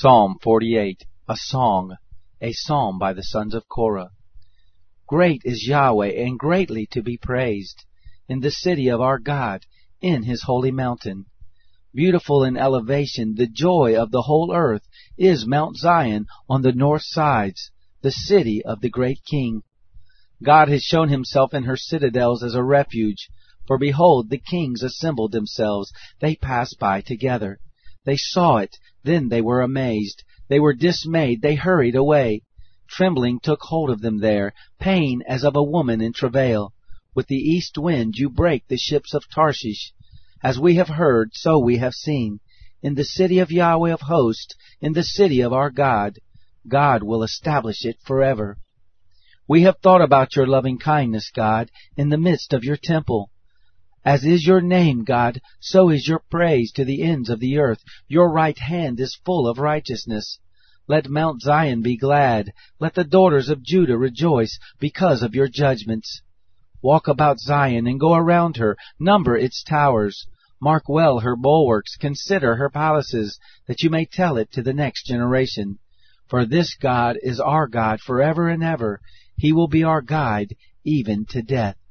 Psalm 48, a song, a psalm by the sons of Korah. Great is Yahweh, and greatly to be praised, in the city of our God, in his holy mountain. Beautiful in elevation, the joy of the whole earth, is Mount Zion on the north sides, the city of the great King. God has shown himself in her citadels as a refuge. For behold, the kings assembled themselves, they passed by together. They saw it, then they were amazed. They were dismayed, they hurried away. Trembling took hold of them there, pain as of a woman in travail. With the east wind you break the ships of Tarshish. As we have heard, so we have seen. In the city of Yahweh of hosts, in the city of our God, God will establish it forever. We have thought about your loving kindness, God, in the midst of your temple. As is your name, God, so is your praise to the ends of the earth. Your right hand is full of righteousness. Let Mount Zion be glad. Let the daughters of Judah rejoice because of your judgments. Walk about Zion and go around her. Number its towers. Mark well her bulwarks. Consider her palaces, that you may tell it to the next generation. For this God is our God forever and ever. He will be our guide, even to death.